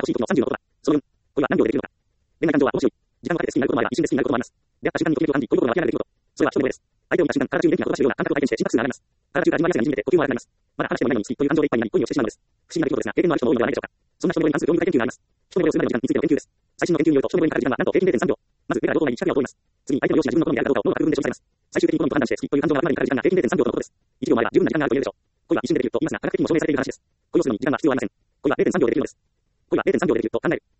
欲しい時の30のことだ。その4、恋は何秒でできるのか。恋愛感情は面白い。時間をかけて好きになることもあれば、一瞬で好きになることもあります。であった瞬間にときめくを感じ、恋心が諦められること。それは一目惚れです。相手を見た瞬間、体中に電気が飛ばしているような感覚を体験して心拍数が上がります。体中が始まりやすいにじみて呼吸も荒くなります。まだ話してもないのに好きという感情でいっぱいになり恋をしてしまうのです。不思議な出来事ですが、経験のある人も多いのではないでしょうか。そんな一目惚れに関する興味深い研究があります。一目惚れをするまでの時間についての研究です。最新の研究によると、一目惚れにかかる時間はなんと平均 0.3 秒。まず、目から両方内に視覚がを通ります。次に、相手の容姿が自分の好みであるかどうかを脳が空軍で処理されます。最終的に好みと判断して好きという感情が生まれにかかる時間が平均 0.3 秒とのことです。1秒もあれば十分な時間があると言えるでしょう。恋は一瞬でできると言いますが、科学的にも証明されている話です。恋をするに時間は必要ありません。恋は 0.3 秒でできるのです。恋は 0.3 秒でできると考える。